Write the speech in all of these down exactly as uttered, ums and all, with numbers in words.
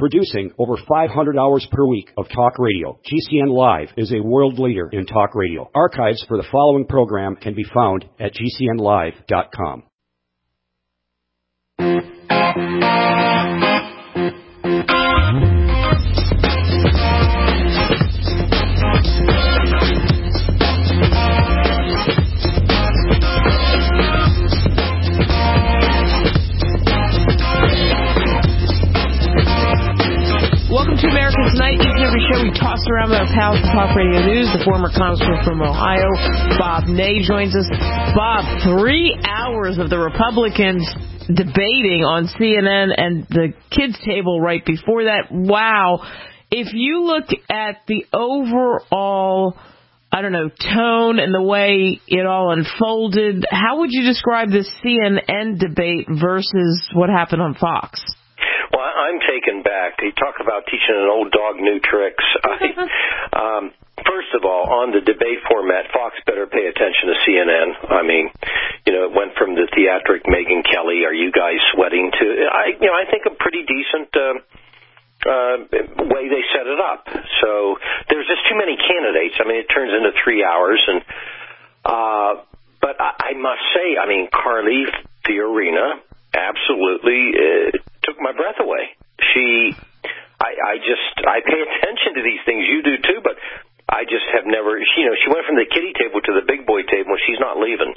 Producing over five hundred hours per week of talk radio, G C N Live is a world leader in talk radio. Archives for the following program can be found at G C N live dot com. Welcome to America Tonight. Each and every show we toss around with our pals from Talk Radio News. The former congressman from Ohio, Bob Ney, joins us. Bob, three hours of the Republicans debating on C N N and the kids' table right before that. Wow. If you look at the overall, I don't know, tone and the way it all unfolded, how would you describe this C N N debate versus what happened on Fox? Well, I'm taken back. You talk about teaching an old dog new tricks. I, um, first of all, on the debate format, Fox better pay attention to C N N. I mean, you know, it went from the theatric Megyn Kelly, are you guys sweating, to, I, you know, I think a pretty decent uh, uh, way they set it up. So there's just too many candidates. I mean, it turns into three hours. and uh, But I, I must say, I mean, Carly Fiorina absolutely uh, took my breath away. She, I, I just, I pay attention to these things. You do too, but I just have never, you know, she went from the kiddie table to the big boy table, and she's not leaving.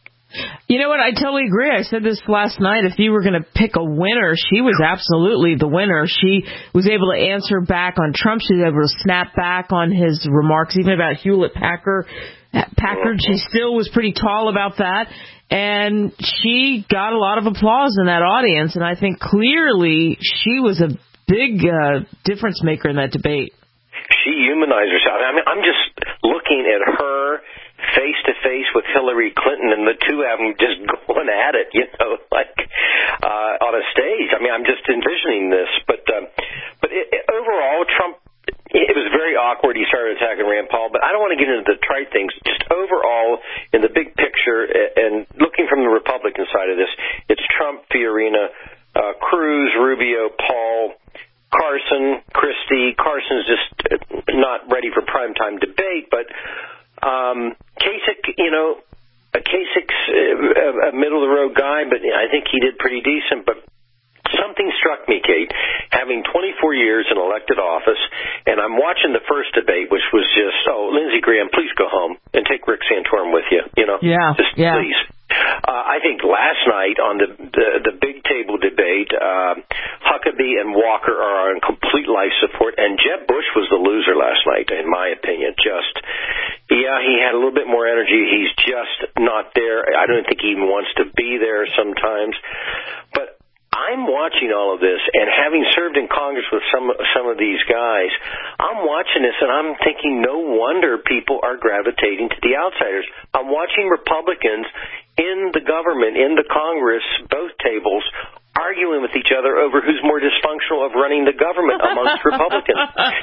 You know what? I totally agree. I said this last night. If you were going to pick a winner, she was absolutely the winner. She was able to answer back on Trump. She was able to snap back on his remarks, even about Hewlett Packard. Packard. She still was pretty tall about that. And she got a lot of applause in that audience. And I think clearly she was a big uh, difference maker in that debate. She humanized herself. I mean, I'm just looking at her face to face with Hillary Clinton, and the two of them just going at it, you know, like uh, on a stage. I mean, I'm just envisioning this. But uh, but it, it, overall, Trump, it was very awkward. He started attacking Rand Paul, but I don't want to get into the trite things. Just overall, in the big picture, and looking from the Republican side of this, it's Trump, Fiorina, uh, Cruz, Rubio, Paul, Carson, Christie. Carson's just not ready for primetime debate, but um, Kasich, you know, Kasich's a, a middle-of-the-road guy, but I think he did pretty decent, but something struck me, Kate, having twenty-four years in elected office, and I'm watching the first debate, which was just, oh, Lindsey Graham, please go home and take Rick Santorum with you, you know, yeah, just yeah. please. Uh, I think last night on the the, the big table debate, uh, Huckabee and Walker are on complete life support, and Jeb Bush was the loser last night, in my opinion. Just, yeah, he had a little bit more energy. He's just not there. I don't think he even wants to be there sometimes. But I'm watching all of this, and having served in Congress with some some of these guys, I'm watching this, and I'm thinking, no wonder people are gravitating to the outsiders. I'm watching Republicans in the government, in the Congress, both tables, arguing with each other over who's more dysfunctional of running the government amongst Republicans.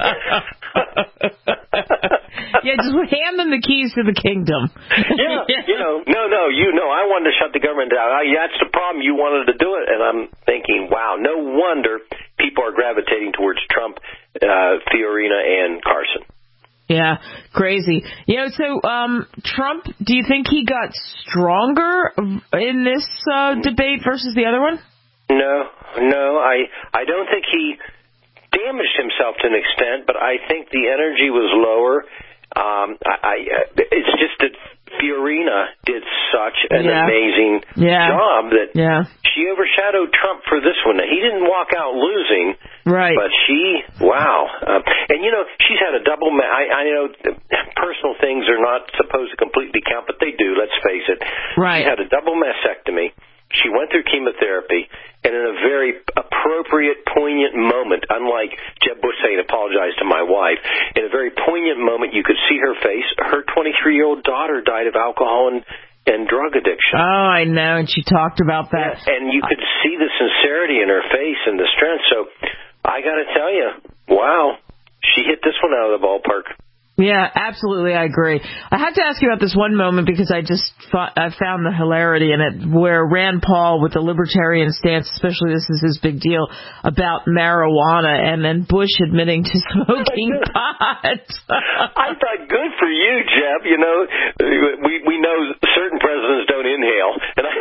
Yeah, just hand them the keys to the kingdom. Yeah, you know, no, no, you know, I wanted to shut the government down. I, that's the problem. You wanted to do it. And I'm thinking, wow, no wonder people are gravitating towards Trump, uh, Fiorina, and Carson. Yeah, crazy. You know, so um, Trump, do you think he got stronger in this uh, debate versus the other one? No, no, I I don't think he damaged himself to an extent, but I think the energy was lower. Um, I, I it's just that Fiorina did such an yeah. amazing yeah. job that yeah. she overshadowed Trump for this one. He didn't walk out losing, right? But she, wow, um, and you know, she's had a double. Ma- I, I know personal things are not supposed to completely count, but they do. Let's face it. Right. She had a double mastectomy. She went through chemotherapy, and in a very appropriate, poignant moment, unlike Jeb Bush saying, apologize to my wife, in a very poignant moment, you could see her face. Her twenty-three-year-old daughter died of alcohol and, and drug addiction. Oh, I know, and she talked about that. Yeah, and you could see the sincerity in her face and the strength. So I got to tell you, wow, she hit this one out of the ballpark. Yeah, absolutely. I agree. I have to ask you about this one moment because I just thought, I found the hilarity in it where Rand Paul with the libertarian stance, especially this is his big deal about marijuana, and then Bush admitting to smoking pot. I thought, good for you, Jeb. You know, we we know certain presidents don't inhale, and I,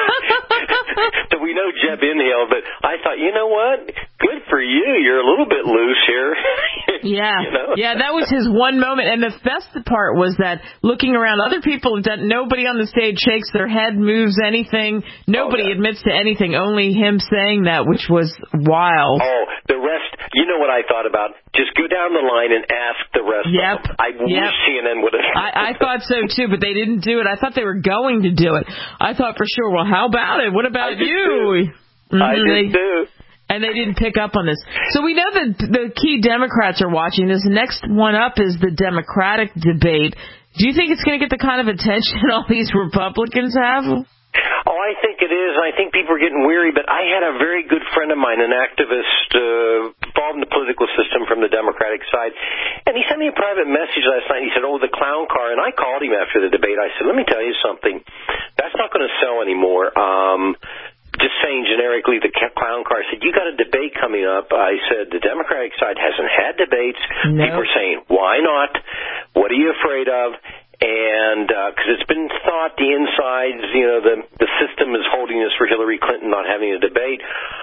so we know Jeb inhaled. But I thought, you know what? Good for you. You're a little bit loose here. Yeah, you know? Yeah. That was his one moment, and the best part was that looking around, other people have done. Nobody on the stage shakes their head, moves anything. Nobody oh, yeah. admits to anything. Only him saying that, which was wild. Oh, the rest. You know what I thought about? Just go down the line and ask the rest. Yep. Of them. I yep. wish C N N would have. I, I thought so too, but they didn't do it. I thought they were going to do it. I thought for sure. Well, how about it? What about I did you? Too. Mm-hmm. I did they, too. And they didn't pick up on this. So we know that the key Democrats are watching this. Next one up is the Democratic debate. Do you think it's going to get the kind of attention all these Republicans have? Oh, I think it is. I think people are getting weary, but I had a very good friend of mine, an activist uh, involved in the political system from the Democratic side, and he sent me a private message last night. He said, oh, the clown car, and I called him after the debate. I said, let me tell you something. That's not going to sell anymore. Um Just saying generically, the clown car. I said, you got a debate coming up. I said, the Democratic side hasn't had debates. No. People are saying, why not? What are you afraid of? And because uh, it's been thought the insides, you know, the the system is holding this for Hillary Clinton not having a debate.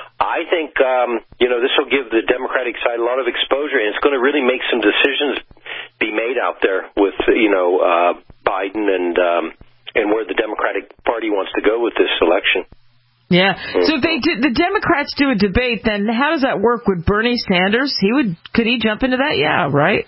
I think, um, you know, this will give the Democratic side a lot of exposure, and it's going to really make some decisions be made out there with, you know, uh, Biden and um, and where the Democratic Party wants to go with this election. Yeah. So if they did, the Democrats do a debate, then how does that work with Bernie Sanders? He would, could he jump into that? Yeah, right?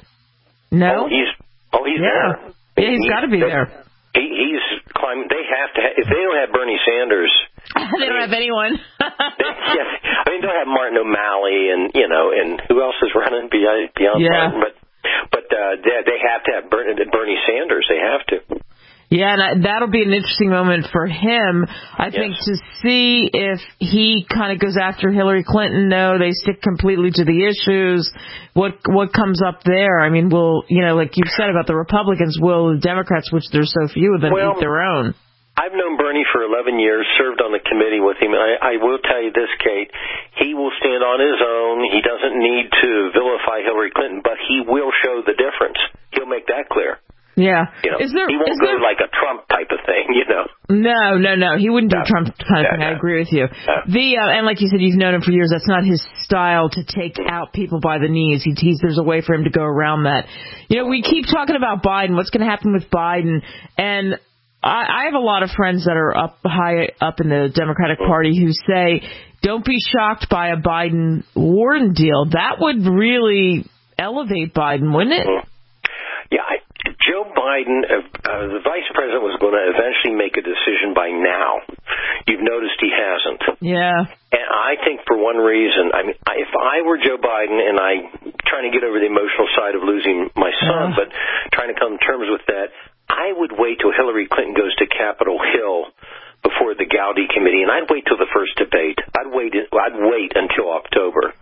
No? Oh, he's, oh, he's yeah. there. Yeah, he's, he's got to be there. He, he's climbing. They have to, have, if they don't have Bernie Sanders. They don't have anyone. Yes. I mean, they'll have Martin O'Malley and, you know, and who else is running beyond, beyond yeah. Martin? But, but uh, they, they have to have Bernie, Bernie Sanders. They have to. Yeah, and that'll be an interesting moment for him, I yes. think, to see if he kind of goes after Hillary Clinton. No, they stick completely to the issues. What what comes up there? I mean, will, you know, like you said about the Republicans, will the Democrats, which there's so few of them, well, eat their own? I've known Bernie for eleven years, served on the committee with him. I, I will tell you this, Kate. He will stand on his own. He doesn't need to vilify Hillary Clinton, but he will show the difference. He'll make that clear. Yeah. You know, is there, he won't is go there... like a Trump type of thing, you know. No, no, no. He wouldn't do no. a Trump kind of yeah, thing. no. I agree with you. No. The uh, and like you said, you've known him for years. That's not his style to take out people by the knees. He, he's, there's a way for him to go around that. You know, we keep talking about Biden. What's going to happen with Biden? And I, I have a lot of friends that are up high up in the Democratic Party who say, don't be shocked by a Biden-Warren deal. That would really elevate Biden, wouldn't it? Yeah, I, Joe Biden, uh, uh, the vice president, was going to eventually make a decision by now. You've noticed he hasn't. Yeah. And I think for one reason, I mean, if I were Joe Biden, and I'm trying to get over the emotional side of losing my son, uh. but trying to come to terms with that, I would wait till Hillary Clinton goes to Capitol Hill before the Gowdy committee, and I'd wait till the first debate. I'd wait. I'd wait until October.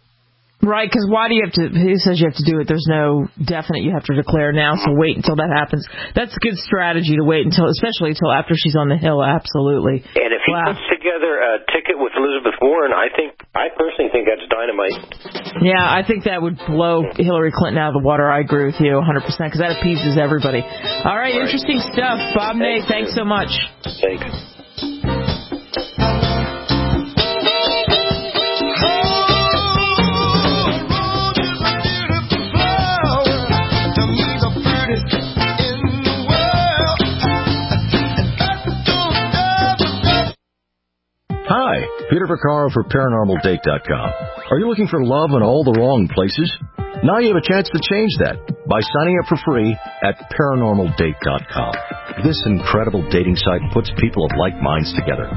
Right, because why do you have to, he says you have to do it, there's no definite you have to declare now, so wait until that happens. That's a good strategy to wait until, especially until after she's on the Hill, absolutely. And if he wow. puts together a ticket with Elizabeth Warren, I think, I personally think that's dynamite. Yeah, I think that would blow Hillary Clinton out of the water. I agree with you one hundred percent, because that appeases everybody. All right, right. Interesting stuff. Bob Ney, thanks so much. Thanks. Hi, Peter Vaccaro for Paranormal Date dot com. Are you looking for love in all the wrong places? Now you have a chance to change that by signing up for free at Paranormal Date dot com. This incredible dating site puts people of like minds together.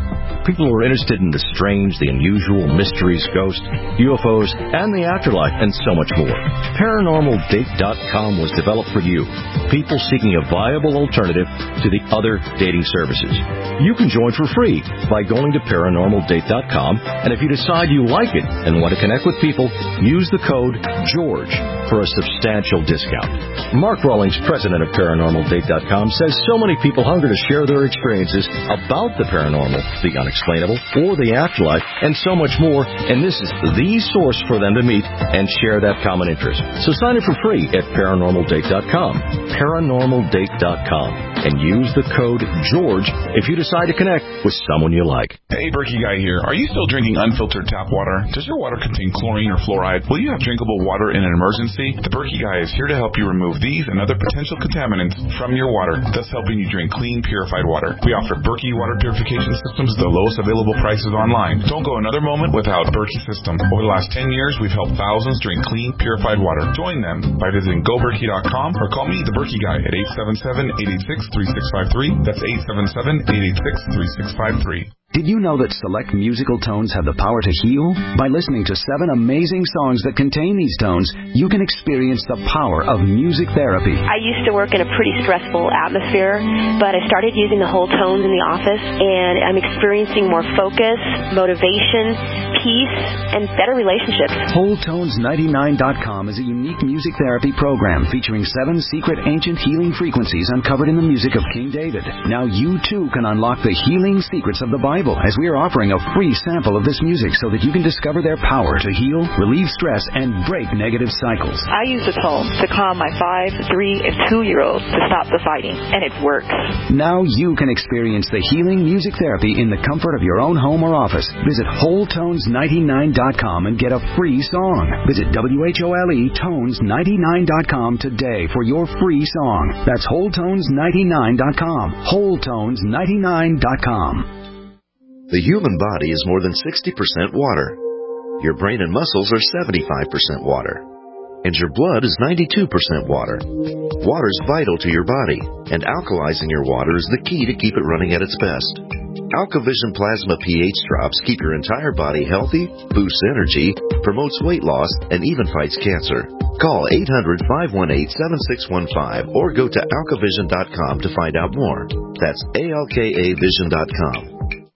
People who are interested in the strange, the unusual, mysteries, ghosts, U F Os, and the afterlife, and so much more. Paranormal Date dot com was developed for you, people seeking a viable alternative to the other dating services. You can join for free by going to Paranormal Date dot com, and if you decide you like it and want to connect with people, use the code GEORGE for a substantial discount. Mark Rawlings, president of Paranormal Date dot com, says so many people hunger to share their experiences about the paranormal, the unexplainable, or the afterlife, and so much more, and this is the source for them to meet and share that common interest. So sign up for free at Paranormal Date dot com, Paranormal Date dot com, and use the code GEORGE if you decide to connect with someone you like. Hey, Berkey Guy here. Are you still drinking unfiltered tap water? Does your water contain chlorine or fluoride? Will you have drinkable water in an emergency? The Berkey Guy is here to help you remove these and other potential contaminants from your water, thus helping you drink clean, purified water. We offer Berkey water purification systems at the lowest available prices online. Don't go another moment without Berkey system. Over the last ten years, we've helped thousands drink clean, purified water. Join them by visiting go berkey dot com or call me, the Berkey Guy, at eight seven seven, eight eight six, three six five three. That's eight seven seven, eight eight six, three six five three. Did you know that select musical tones have the power to heal? By listening to seven amazing songs that contain these tones, you can experience the power of music therapy. I used to work in a pretty stressful atmosphere, but I started using the whole tones in the office, and I'm experiencing more focus, motivation, peace, and better relationships. Whole Tones ninety-nine dot com is a unique music therapy program featuring seven secret ancient healing frequencies uncovered in the music of King David. Now you too can unlock the healing secrets of the Bible, as we are offering a free sample of this music so that you can discover their power to heal, relieve stress, and break negative cycles. I use the tones to calm my five, three, and two-year-olds to stop the fighting, and it works. Now you can experience the healing music therapy in the comfort of your own home or office. Visit Whole Tones ninety-nine dot com and get a free song. Visit W H O L E Tones ninety-nine dot com today for your free song. That's Whole Tones ninety-nine dot com. Whole Tones ninety-nine dot com. The human body is more than sixty percent water. Your brain and muscles are seventy-five percent water. And your blood is ninety-two percent water. Water is vital to your body, and alkalizing your water is the key to keep it running at its best. AlkaVision Plasma pH drops keep your entire body healthy, boosts energy, promotes weight loss, and even fights cancer. Call eight hundred, five one eight, seven six one five or go to alka vision dot com to find out more. That's A L K A vision dot com.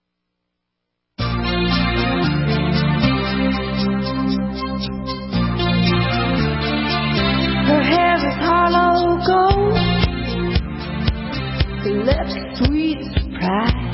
Her hair is hollow gold, her lips sweet surprise.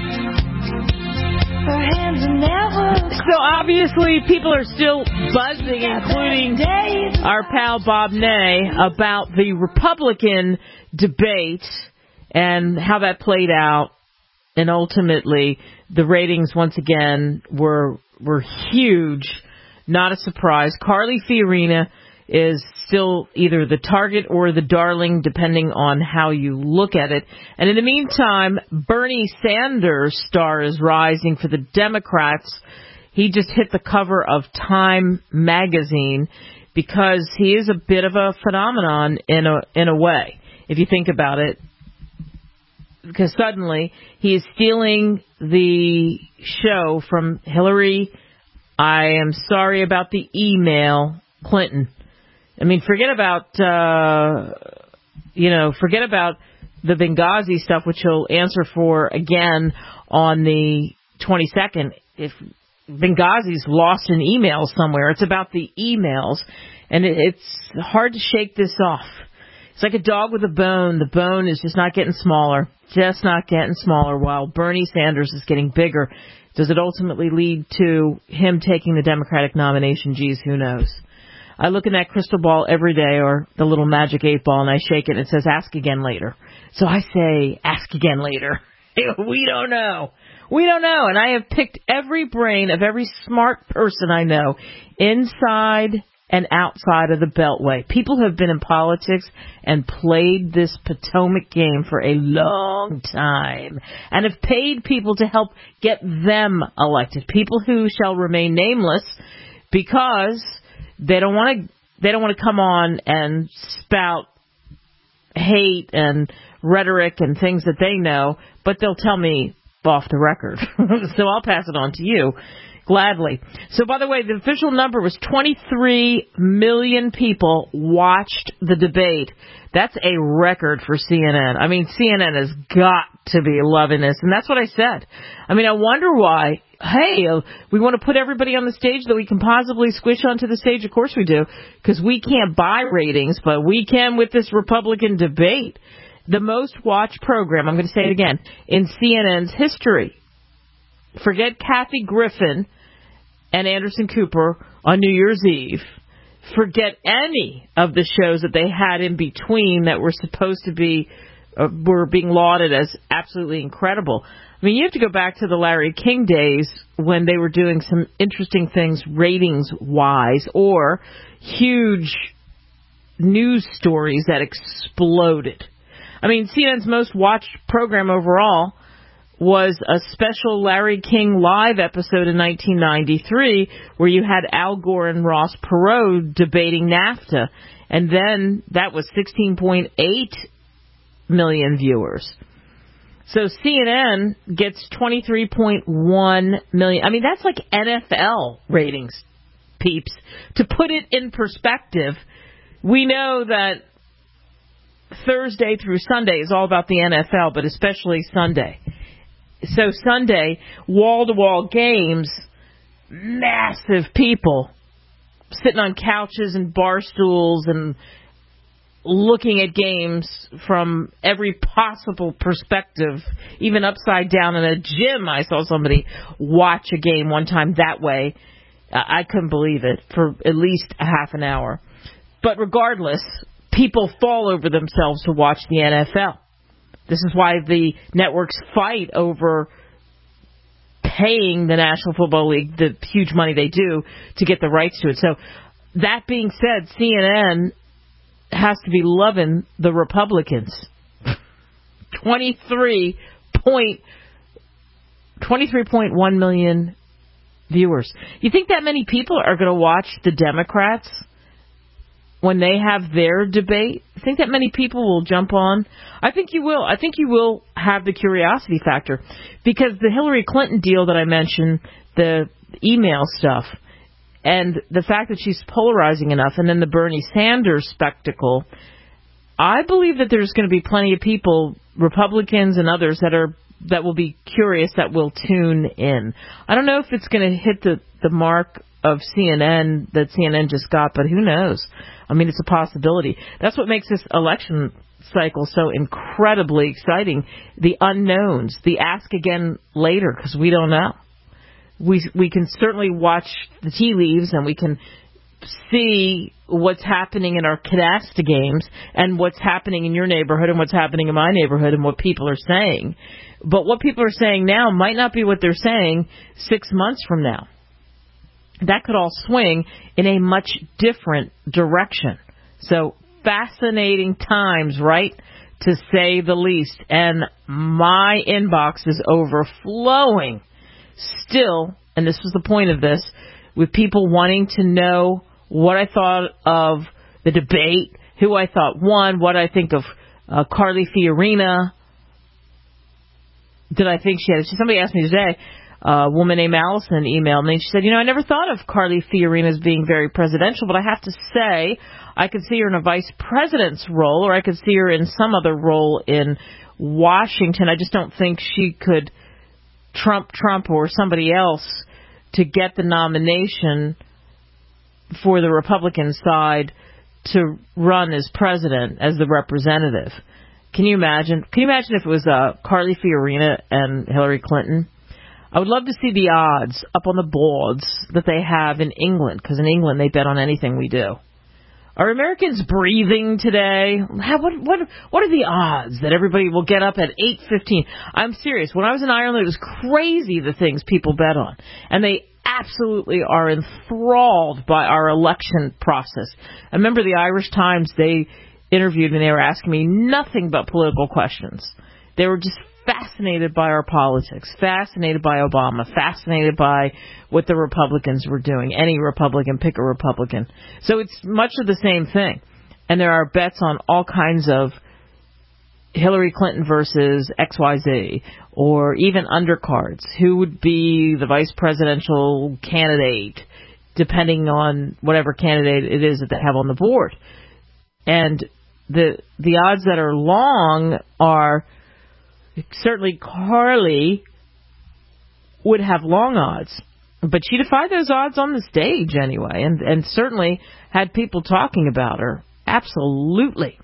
Her hands are never. So obviously people are still buzzing, including our pal Bob Ney, about the Republican debate and how that played out. And ultimately, the ratings once again were were huge. Not a surprise. Carly Fiorina is still either the target or the darling, depending on how you look at it. And in the meantime, Bernie Sanders' star is rising for the Democrats. He just hit the cover of Time magazine because he is a bit of a phenomenon in a in a way, if you think about it. Because suddenly he is stealing the show from Hillary. I am sorry about the email, Clinton. I mean, forget about, uh, you know, forget about the Benghazi stuff, which he'll answer for again on the twenty-second. If Benghazi's lost an email somewhere, it's about the emails, and it, it's hard to shake this off. It's like a dog with a bone. The bone is just not getting smaller, just not getting smaller, while Bernie Sanders is getting bigger. Does it ultimately lead to him taking the Democratic nomination? Geez, who knows? I look in that crystal ball every day, or the little magic eight ball, and I shake it, and it says, ask again later. So I say, ask again later. We don't know. We don't know. And I have picked every brain of every smart person I know, inside and outside of the Beltway. People who have been in politics and played this Potomac game for a long time and have paid people to help get them elected. People who shall remain nameless because they don't want to they don't want to come on and spout hate and rhetoric and things that they know, but they'll tell me off the record. So I'll pass it on to you gladly. So, by the way, the official number was twenty-three million people watched the debate. That's a record for C N N. I mean, C N N has got to be loving this, and that's what I said. I mean, I wonder why. Hey, uh, we want to put everybody on the stage that we can possibly squish onto the stage. Of course we do, because we can't buy ratings, but we can with this Republican debate. The most watched program, I'm going to say it again, in C N N's history. Forget Kathy Griffin and Anderson Cooper on New Year's Eve. Forget any of the shows that they had in between that were supposed to be, uh, were being lauded as absolutely incredible. I mean, you have to go back to the Larry King days when they were doing some interesting things ratings-wise, or huge news stories that exploded. I mean, C N N's most watched program overall was a special Larry King live episode in nineteen ninety-three where you had Al Gore and Ross Perot debating NAFTA. And then that was sixteen point eight million viewers. So C N N gets twenty-three point one million. I mean, that's like N F L ratings, peeps. To put it in perspective, we know that Thursday through Sunday is all about the N F L, but especially Sunday. So Sunday, wall-to-wall games, massive people sitting on couches and bar stools and looking at games from every possible perspective, even upside down in a gym. I saw somebody watch a game one time that way. Uh, I couldn't believe it, for at least a half an hour. But regardless, people fall over themselves to watch the N F L. This is why the networks fight over paying the National Football League the huge money they do to get the rights to it. So that being said, C N N has to be loving the Republicans. twenty-three point one million viewers. You think that many people are going to watch the Democrats when they have their debate? I think that many people will jump on. I think you will. I think you will have the curiosity factor, because the Hillary Clinton deal that I mentioned, the email stuff, and the fact that she's polarizing enough, and then the Bernie Sanders spectacle, I believe that there's going to be plenty of people, Republicans and others, that are that will be curious, that will tune in. I don't know if it's going to hit the, the mark of C N N that C N N just got, but who knows? I mean, it's a possibility. That's what makes this election cycle so incredibly exciting. The unknowns, the ask again later, because we don't know. We we can certainly watch the tea leaves, and we can see what's happening in our Cadasta games, and what's happening in your neighborhood, and what's happening in my neighborhood, and what people are saying. But what people are saying now might not be what they're saying six months from now. That could all swing in a much different direction. So fascinating times, right, to say the least. And my inbox is overflowing still, and this was the point of this, with people wanting to know what I thought of the debate, who I thought won, what I think of uh, Carly Fiorina. Did I think she had... Somebody asked me today, a woman named Allison emailed me, and she said, you know, I never thought of Carly Fiorina as being very presidential, but I have to say I could see her in a vice president's role, or I could see her in some other role in Washington. I just don't think she could trump Trump or somebody else to get the nomination for the Republican side to run as president, as the representative. Can you imagine? Can you imagine if it was uh, Carly Fiorina and Hillary Clinton? I would love to see the odds up on the boards that they have in England, because in England they bet on anything we do. Are Americans breathing today? How, what, what, what are the odds that everybody will get up at eight fifteen? I'm serious. When I was in Ireland, it was crazy the things people bet on. And they absolutely are enthralled by our election process. I remember the Irish Times, they interviewed me, and they were asking me nothing but political questions. They were just fascinated by our politics, fascinated by Obama, fascinated by what the Republicans were doing. Any Republican, pick a Republican. So it's much of the same thing. And there are bets on all kinds of Hillary Clinton versus X Y Z, or even undercards. Who would be the vice presidential candidate, depending on whatever candidate it is that they have on the board. And the the odds that are long are certainly Carly would have long odds. But she defied those odds on the stage anyway, and, and certainly had people talking about her. Absolutely.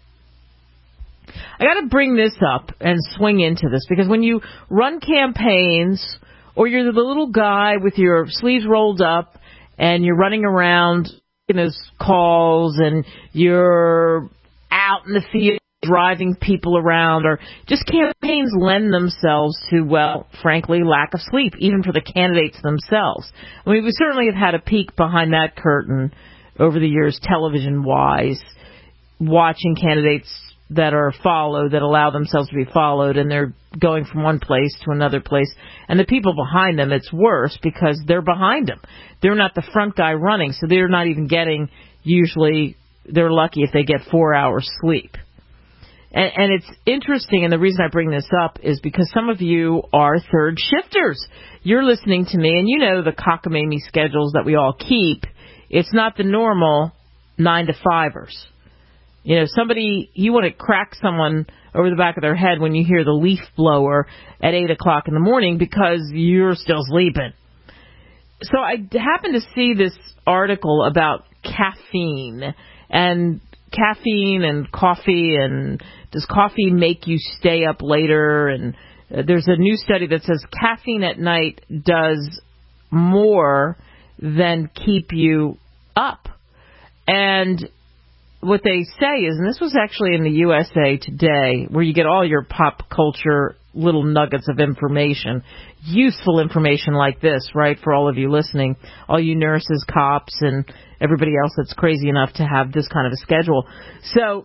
I got to bring this up and swing into this, because when you run campaigns, or you're the little guy with your sleeves rolled up and you're running around in those calls and you're out in the field driving people around, or just campaigns lend themselves to, well, frankly, lack of sleep, even for the candidates themselves. I mean, we certainly have had a peek behind that curtain over the years, television-wise, watching candidates that are followed, that allow themselves to be followed, and they're going from one place to another place. And the people behind them, it's worse because they're behind them. They're not the front guy running, so they're not even getting, usually, they're lucky if they get four hours sleep. And, and it's interesting, and the reason I bring this up is because some of you are third shifters. You're listening to me, and you know the cockamamie schedules that we all keep. It's not the normal nine to fivers. You know, somebody, you want to crack someone over the back of their head when you hear the leaf blower at eight o'clock in the morning because you're still sleeping. So I happened to see this article about caffeine and caffeine and coffee, and does coffee make you stay up later? And uh, there's a new study that says caffeine at night does more than keep you up. And what they say is, and this was actually in the U S A Today, where you get all your pop culture little nuggets of information, useful information like this, right, for all of you listening, all you nurses, cops, and everybody else that's crazy enough to have this kind of a schedule. So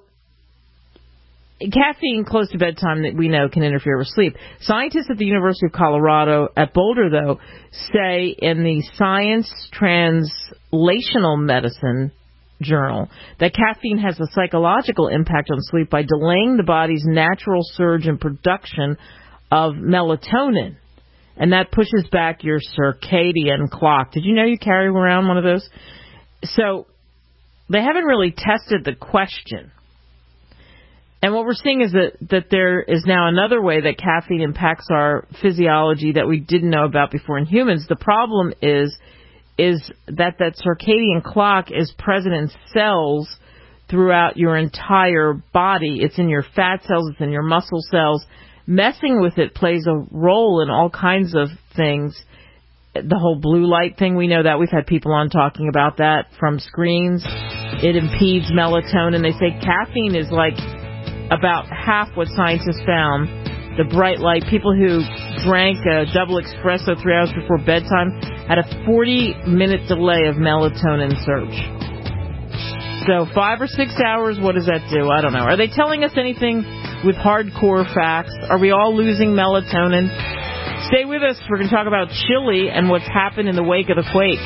caffeine close to bedtime, that we know, can interfere with sleep. Scientists at the University of Colorado at Boulder, though, say in the Science Translational Medicine journal that caffeine has a psychological impact on sleep by delaying the body's natural surge in production of melatonin. And that pushes back your circadian clock. Did you know you carry around one of those? So they haven't really tested the question. And what we're seeing is that, that there is now another way that caffeine impacts our physiology that we didn't know about before in humans. The problem is is that that circadian clock is present in cells throughout your entire body. It's in your fat cells, it's in your muscle cells. Messing with it plays a role in all kinds of things. The whole blue light thing, we know that. We've had people on talking about that from screens. It impedes melatonin. They say caffeine is like about half what scientists found. The bright light, people who drank a double espresso three hours before bedtime had a forty-minute delay of melatonin surge. So five or six hours, what does that do? I don't know. Are they telling us anything with hardcore facts? Are we all losing melatonin? Stay with us. We're going to talk about Chile and what's happened in the wake of the quake.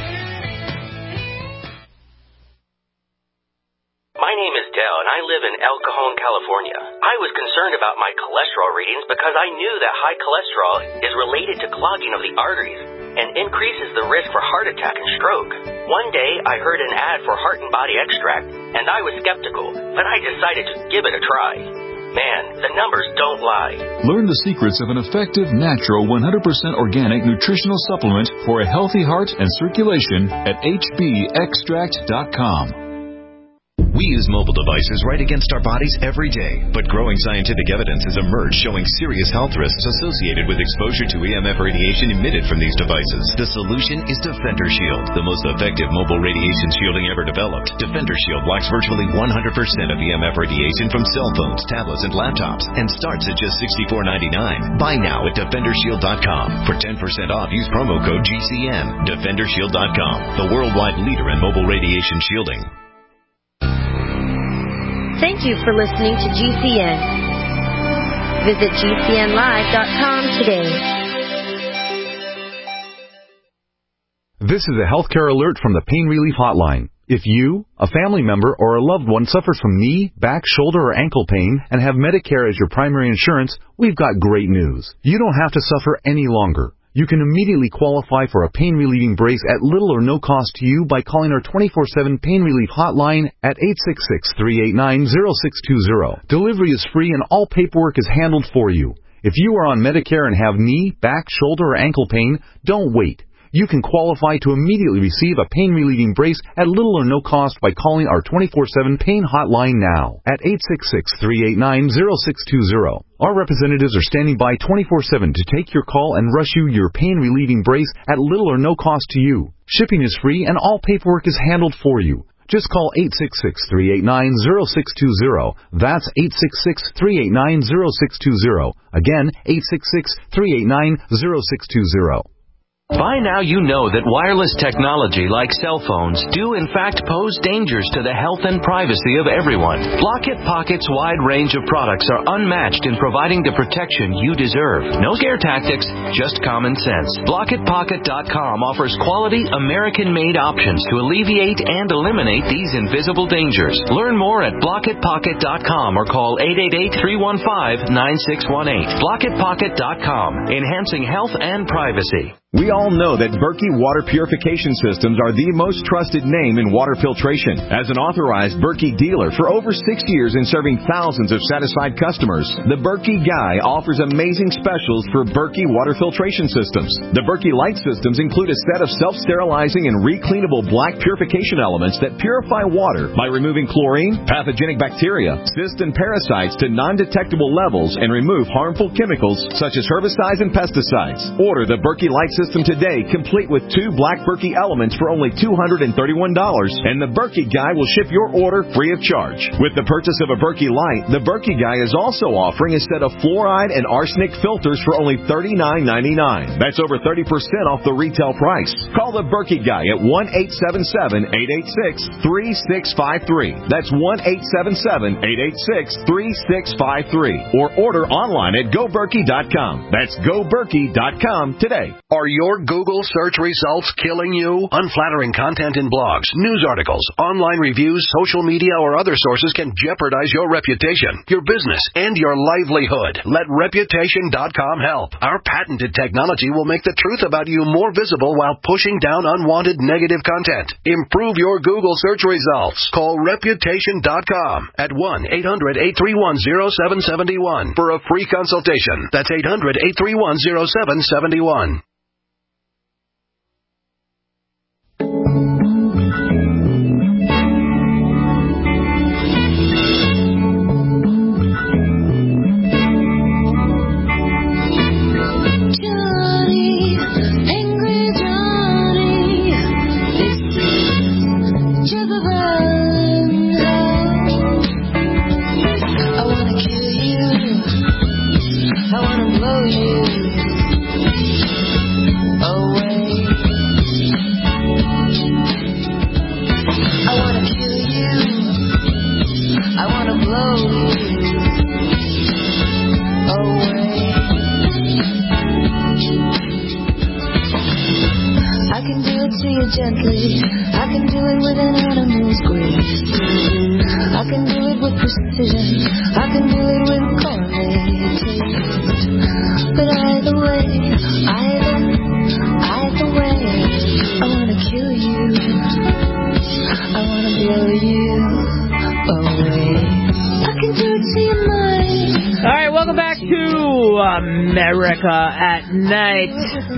My name is Dell, and I live in El Cajon, California. I was concerned about my cholesterol readings because I knew that high cholesterol is related to clogging of the arteries and increases the risk for heart attack and stroke. One day, I heard an ad for Heart and Body Extract, and I was skeptical, but I decided to give it a try. Man, the numbers don't lie. Learn the secrets of an effective, natural, one hundred percent organic nutritional supplement for a healthy heart and circulation at H B extract dot com. We use mobile devices right against our bodies every day, but growing scientific evidence has emerged showing serious health risks associated with exposure to E M F radiation emitted from these devices. The solution is Defender Shield, the most effective mobile radiation shielding ever developed. Defender Shield blocks virtually one hundred percent of E M F radiation from cell phones, tablets, and laptops, and starts at just sixty-four ninety-nine. Buy now at defender shield dot com. For ten percent off, use promo code G C N. defender shield dot com, the worldwide leader in mobile radiation shielding. Thank you for listening to G C N. Visit G C N live dot com today. This is a healthcare alert from the Pain Relief Hotline. If you, a family member, or a loved one suffers from knee, back, shoulder, or ankle pain and have Medicare as your primary insurance, we've got great news. You don't have to suffer any longer. You can immediately qualify for a pain-relieving brace at little or no cost to you by calling our twenty-four seven Pain Relief Hotline at eight six six, three eight nine, zero six two zero. Delivery is free and all paperwork is handled for you. If you are on Medicare and have knee, back, shoulder, or ankle pain, don't wait. You can qualify to immediately receive a pain-relieving brace at little or no cost by calling our twenty-four seven Pain Hotline now at eight six six, three eight nine, zero six two zero. Our representatives are standing by twenty-four seven to take your call and rush you your pain-relieving brace at little or no cost to you. Shipping is free and all paperwork is handled for you. Just call eight six six, three eight nine, zero six two zero. That's eight six six, three eight nine, zero six two zero. Again, eight six six, three eight nine, zero six two zero. By now you know that wireless technology like cell phones do in fact pose dangers to the health and privacy of everyone. Block-It Pocket's wide range of products are unmatched in providing the protection you deserve. No scare tactics, just common sense. Block It Pocket dot com offers quality American-made options to alleviate and eliminate these invisible dangers. Learn more at Block It Pocket dot com or call eight eight eight, three one five, nine six one eight. Block It Pocket dot com, enhancing health and privacy. We all know that Berkey Water Purification Systems are the most trusted name in water filtration. As an authorized Berkey dealer for over six years and serving thousands of satisfied customers, the Berkey Guy offers amazing specials for Berkey Water Filtration Systems. The Berkey Light Systems include a set of self-sterilizing and recleanable black purification elements that purify water by removing chlorine, pathogenic bacteria, cysts, and parasites to non-detectable levels and remove harmful chemicals such as herbicides and pesticides. Order the Berkey Light System today, complete with two black Berkey elements for only two hundred thirty-one dollars, and the Berkey Guy will ship your order free of charge. With the purchase of a Berkey Light, the Berkey Guy is also offering a set of fluoride and arsenic filters for only thirty-nine ninety-nine. That's over thirty percent off the retail price. Call the Berkey Guy at one eight seven seven, eight eight six, three six five three. That's one eight seven seven, eight eight six, three six five three. Or order online at go berkey dot com. That's go berkey dot com today. Are your Google search results killing you? Unflattering content in blogs, news articles, online reviews, social media, or other sources can jeopardize your reputation, your business, and your livelihood. Let reputation dot com help. Our patented technology will make the truth about you more visible while pushing down unwanted negative content. Improve your Google search results. Call reputation dot com at one eight hundred, eight three one, zero seven seven one for a free consultation. That's eight hundred, eight three one, zero seven seven one. Gently, I can do it with an animal's grace. I can do it with precision. I can do it with gourmet taste. But either way, either, either way, I wanna kill you. I wanna blow you away. I can do it to your mind. All right, welcome back to America at Night.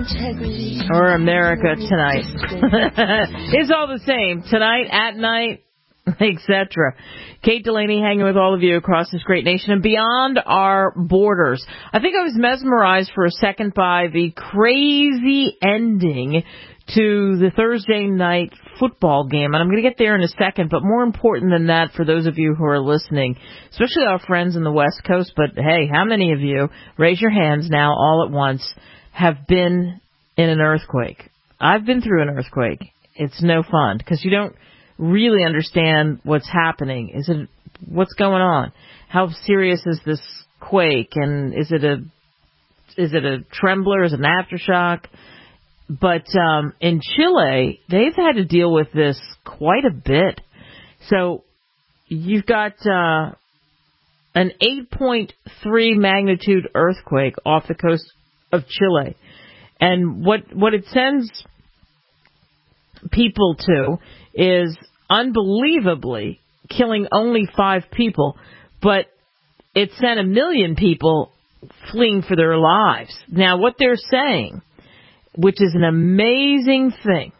Or America Tonight. It's all the same. Tonight, at night, et cetera. Kate Delaney hanging with all of you across this great nation and beyond our borders. I think I was mesmerized for a second by the crazy ending to the Thursday night football game. And I'm going to get there in a second, but more important than that for those of you who are listening, especially our friends in the West Coast, but hey, how many of you, raise your hands now all at once, have been in an earthquake? I've been through an earthquake. It's no fun because you don't really understand what's happening. Is it, what's going on? How serious is this quake? And is it a, is it a trembler? Is it an aftershock? but um, in Chile, they've had to deal with this quite a bit. So you've got uh, an eight point three magnitude earthquake off the coast of Chile. And what what it sends people to is unbelievably killing only five people, but it sent a million people fleeing for their lives. Now, what they're saying, which is an amazing thing,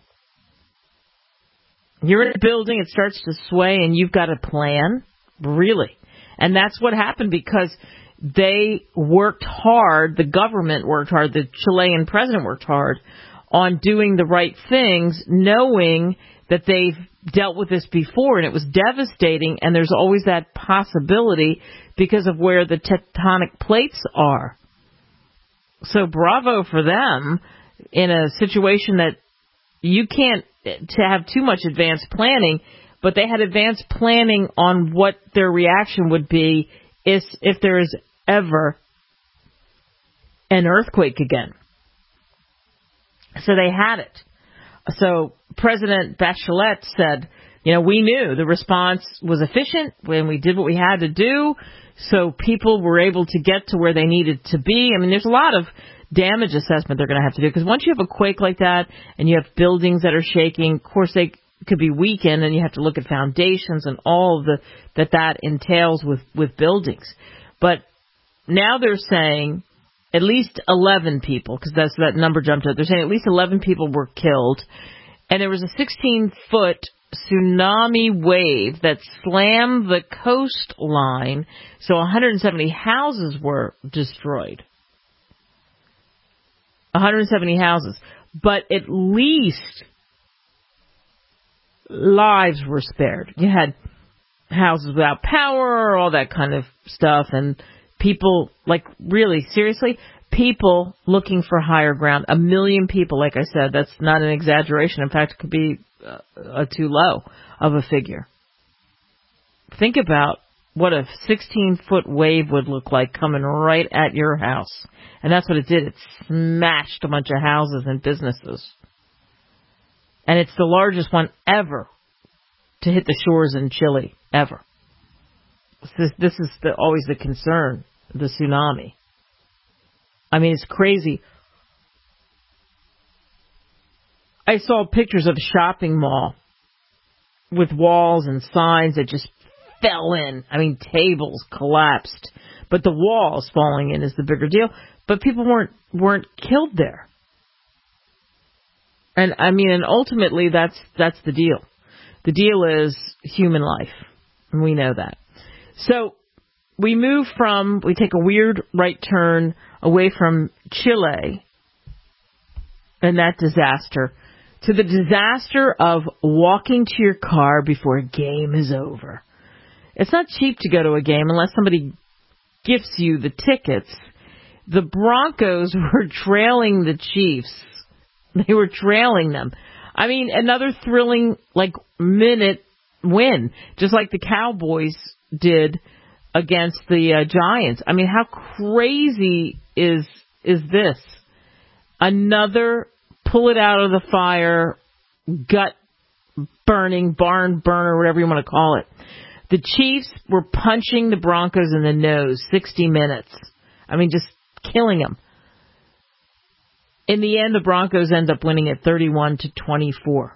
you're in a building, it starts to sway, and you've got a plan, really. And that's what happened because they worked hard, the government worked hard, the Chilean president worked hard on doing the right things, knowing that they've dealt with this before, and it was devastating, and there's always that possibility because of where the tectonic plates are. So bravo for them in a situation that you can't to have too much advanced planning, but they had advanced planning on what their reaction would be if, if there is ever an earthquake again. So they had it. So President Bachelet said, you know, we knew the response was efficient when we did what we had to do, so people were able to get to where they needed to be. I mean, there's a lot of damage assessment they're going to have to do, because once you have a quake like that and you have buildings that are shaking, of course they could be weakened, and you have to look at foundations and all of the that that entails with, with buildings. But now they're saying at least eleven people, because that's that number jumped up. They're saying at least eleven people were killed, and there was a sixteen-foot tsunami wave that slammed the coastline, so one hundred seventy houses were destroyed. one hundred seventy houses. But at least lives were spared. You had houses without power, all that kind of stuff, and people, like, really, seriously, people looking for higher ground. A million people, like I said, that's not an exaggeration. In fact, it could be uh, a too low of a figure. Think about what a sixteen-foot wave would look like coming right at your house. And that's what it did. It smashed a bunch of houses and businesses. And it's the largest one ever to hit the shores in Chile, ever. This, this is the, always the concern, the tsunami. I mean, it's crazy. I saw pictures of a shopping mall with walls and signs that just fell in. I mean, tables collapsed. But the walls falling in is the bigger deal. But people weren't weren't killed there. And I mean, and ultimately, that's that's the deal. The deal is human life, and we know that. So we move from, we take a weird right turn away from Chile and that disaster to the disaster of walking to your car before a game is over. It's not cheap to go to a game unless somebody gifts you the tickets. The Broncos were trailing the Chiefs. They were trailing them. I mean, another thrilling, like, minute win, just like the Cowboys did against the uh, Giants. I mean, how crazy is is this? Another pull it out of the fire, gut burning, barn burner, whatever you want to call it. The Chiefs were punching the Broncos in the nose sixty minutes. I mean, just killing them. In the end, the Broncos end up winning at thirty-one to twenty-four.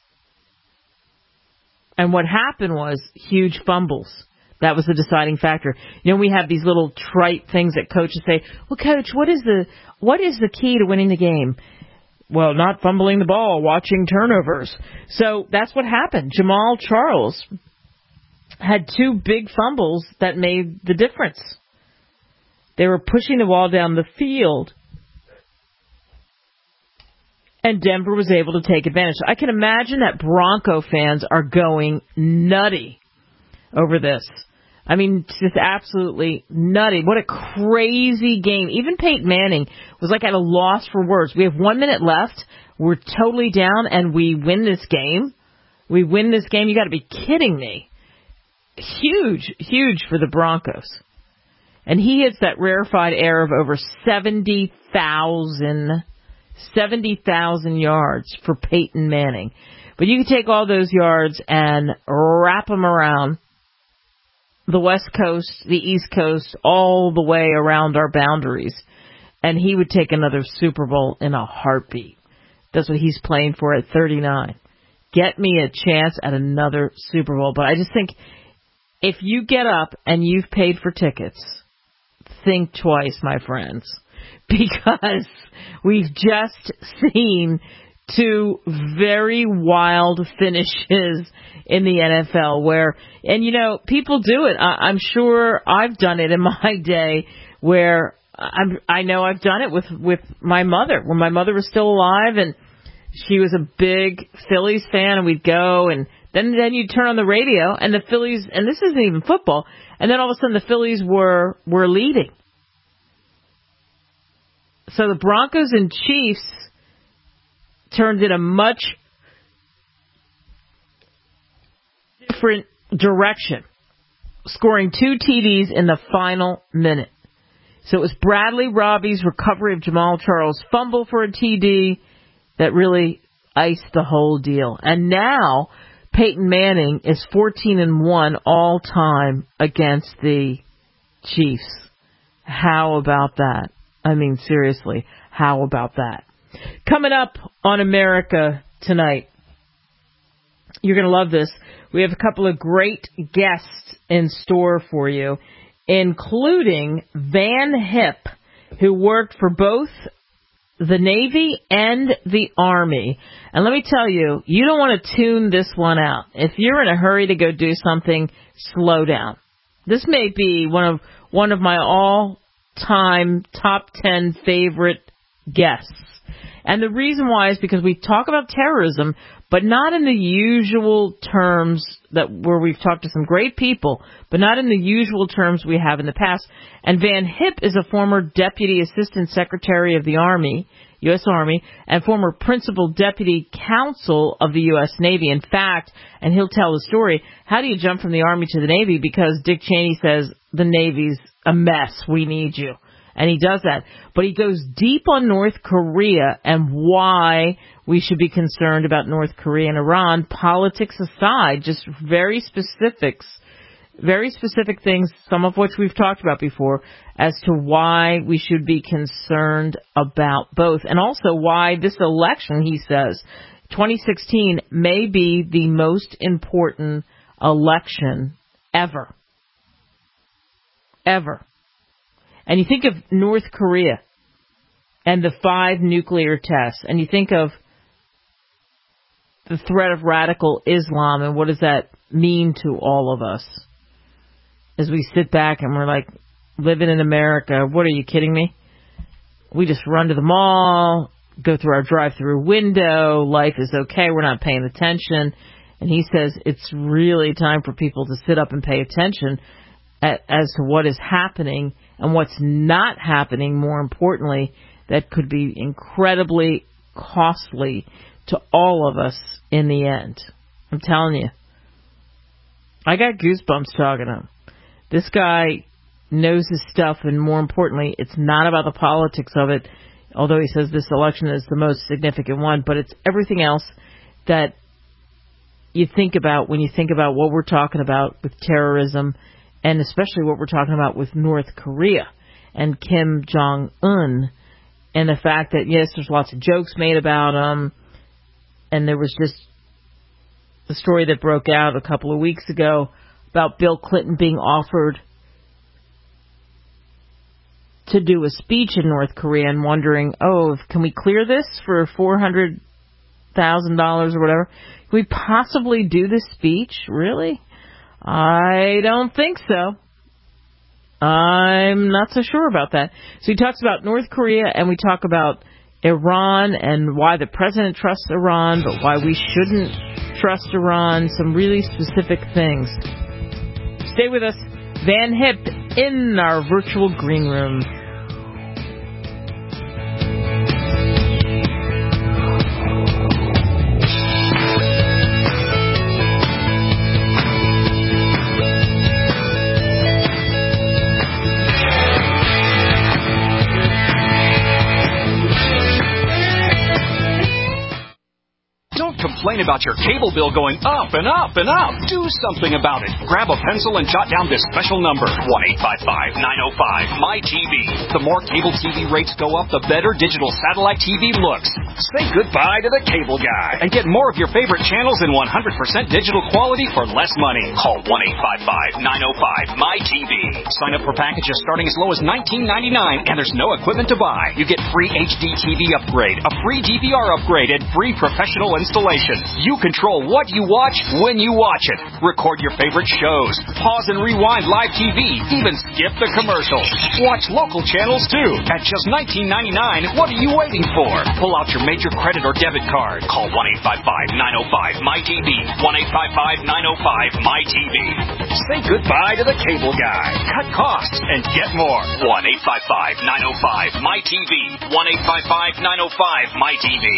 And what happened was huge fumbles. That was the deciding factor. You know, we have these little trite things that coaches say, well, coach, what is the what is the key to winning the game? Well, not fumbling the ball, watching turnovers. So that's what happened. Jamal Charles had two big fumbles that made the difference. They were pushing the ball down the field, and Denver was able to take advantage. I can imagine that Bronco fans are going nutty over this. I mean, just absolutely nutty. What a crazy game. Even Peyton Manning was like at a loss for words. We have one minute left. We're totally down, and we win this game. We win this game. You got to be kidding me. Huge, huge for the Broncos. And he hits that rarefied air of over seventy thousand, seventy thousand yards for Peyton Manning. But you could take all those yards and wrap them around the West Coast, the East Coast, all the way around our boundaries, and he would take another Super Bowl in a heartbeat. That's what he's playing for at thirty-nine. Get me a chance at another Super Bowl. But I just think if you get up and you've paid for tickets, think twice, my friends, because we've just seen two very wild finishes in the N F L where, and you know, people do it. I, I'm sure I've done it in my day where I'm, I know I've done it with, with my mother when my mother was still alive and she was a big Phillies fan, and we'd go and then, then you'd turn on the radio and the Phillies, and this isn't even football, and then all of a sudden the Phillies were, were leading. So the Broncos and Chiefs turned in a much different direction, scoring two T Ds in the final minute. So it was Bradley Robbie's recovery of Jamal Charles' fumble for a T D that really iced the whole deal. And now Peyton Manning is fourteen and one all time against the Chiefs. How about that? I mean, seriously, how about that? Coming up on America Tonight, you're going to love this. We have a couple of great guests in store for you, including Van Hip, who worked for both the Navy and the Army. And let me tell you, you don't want to tune this one out. If you're in a hurry to go do something, slow down. This may be one of one of my all-time top ten favorite guests. And the reason why is because we talk about terrorism, but not in the usual terms that where we've talked to some great people, but not in the usual terms we have in the past. And Van Hip is a former Deputy Assistant Secretary of the Army, U S Army, and former Principal Deputy Counsel of the U S Navy. In fact, and he'll tell the story, how do you jump from the Army to the Navy? Because Dick Cheney says the Navy's a mess, we need you. And he does that. But he goes deep on North Korea and why we should be concerned about North Korea and Iran, politics aside, just very specifics, very specific things, some of which we've talked about before, as to why we should be concerned about both. And also why this election, he says, twenty sixteen may be the most important election ever. Ever. And you think of North Korea and the five nuclear tests, and you think of the threat of radical Islam, and what does that mean to all of us? As we sit back and we're like, living in America, what are you kidding me? We just run to the mall, go through our drive-through window, life is okay, we're not paying attention. And he says it's really time for people to sit up and pay attention at, as to what is happening and what's not happening, more importantly, that could be incredibly costly to all of us in the end. I'm telling you. I got goosebumps talking to him. This guy knows his stuff, and more importantly, it's not about the politics of it, although he says this election is the most significant one, but it's everything else that you think about when you think about what we're talking about with terrorism, and especially what we're talking about with North Korea and Kim Jong-un, and the fact that, yes, there's lots of jokes made about him, and there was just the story that broke out a couple of weeks ago about Bill Clinton being offered to do a speech in North Korea and wondering, oh, can we clear this for four hundred thousand dollars or whatever? Can we possibly do this speech? Really? I don't think so. I'm not so sure about that. So he talks about North Korea, and we talk about Iran and why the president trusts Iran, but why we shouldn't trust Iran, some really specific things. Stay with us. Van Hip in our virtual green room. complain about your cable bill going up and up and up. Do something about it. Grab a pencil and jot down this special number, one eight five five, nine oh five, M Y T V. The more cable T V rates go up, the better digital satellite T V looks. Say goodbye to the cable guy and get more of your favorite channels in one hundred percent digital quality for less money. Call one eight five five, nine oh five, M Y T V. Sign up for packages starting as low as nineteen ninety-nine, and there's no equipment to buy. You get free H D T V upgrade, a free D V R upgrade, and free professional installation. You control what you watch when you watch it. Record your favorite shows. Pause and rewind live T V. Even skip the commercials. Watch local channels too. At just nineteen ninety-nine, what are you waiting for? Pull out your major credit or debit card. Call one eight five five, nine oh five, M Y T V. one eight five five, nine oh five, M Y T V. Say goodbye to the cable guy. Cut costs and get more. one eight five five, nine oh five, M Y T V. one eight five five, nine oh five, M Y T V.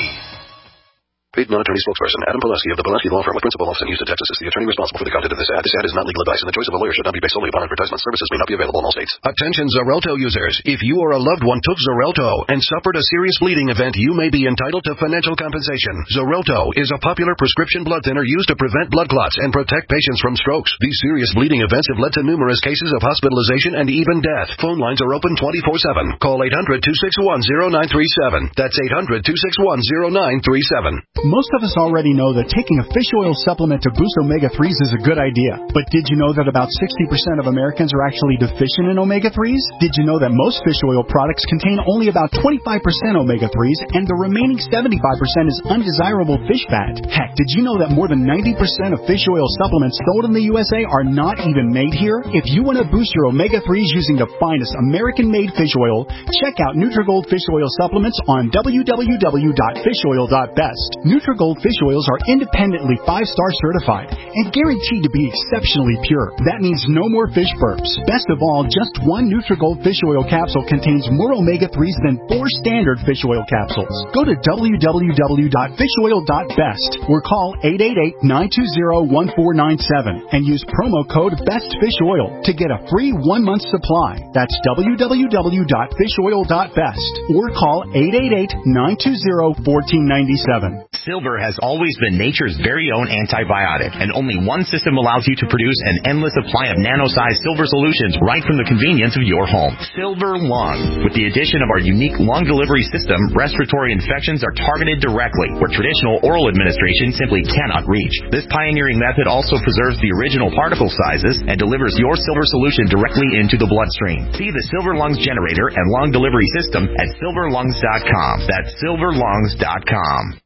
Paid non-attorney spokesperson Adam Pulaski of the Pulaski Law Firm with principal office in Houston, Texas is the attorney responsible for the content of this ad. This ad is not legal advice, and the choice of a lawyer should not be based solely upon advertisement. Services may not be available in all states. Attention Xarelto users. If you or a loved one took Xarelto and suffered a serious bleeding event, you may be entitled to financial compensation. Xarelto is a popular prescription blood thinner used to prevent blood clots and protect patients from strokes. These serious bleeding events have led to numerous cases of hospitalization and even death. Phone lines are open twenty-four seven. Call eight hundred, two six one, zero nine three seven. That's eight hundred, two six one, zero nine three seven. Most of us already know that taking a fish oil supplement to boost omega threes is a good idea. But did you know that about sixty percent of Americans are actually deficient in omega threes? Did you know that most fish oil products contain only about twenty-five percent omega threes and the remaining seventy-five percent is undesirable fish fat? Heck, did you know that more than ninety percent of fish oil supplements sold in the U S A are not even made here? If you want to boost your omega threes using the finest American-made fish oil, check out Nutrigold Fish Oil Supplements on w w w dot fish oil dot best. Nutrigold Fish Oils are independently five-star certified and guaranteed to be exceptionally pure. That means no more fish burps. Best of all, just one Nutrigold Fish Oil capsule contains more omega threes than four standard fish oil capsules. Go to w w w dot fish oil dot best or call eight eight eight, nine two zero, one four nine seven and use promo code BESTFISHOIL to get a free one-month supply. That's w w w dot fish oil dot best or call eight eight eight, nine two zero, one four nine seven. Silver has always been nature's very own antibiotic, and only one system allows you to produce an endless supply of nano-sized silver solutions right from the convenience of your home. Silver Lung. With the addition of our unique lung delivery system, respiratory infections are targeted directly, where traditional oral administration simply cannot reach. This pioneering method also preserves the original particle sizes and delivers your silver solution directly into the bloodstream. See the Silver Lungs generator and lung delivery system at silver lungs dot com. That's silver lungs dot com.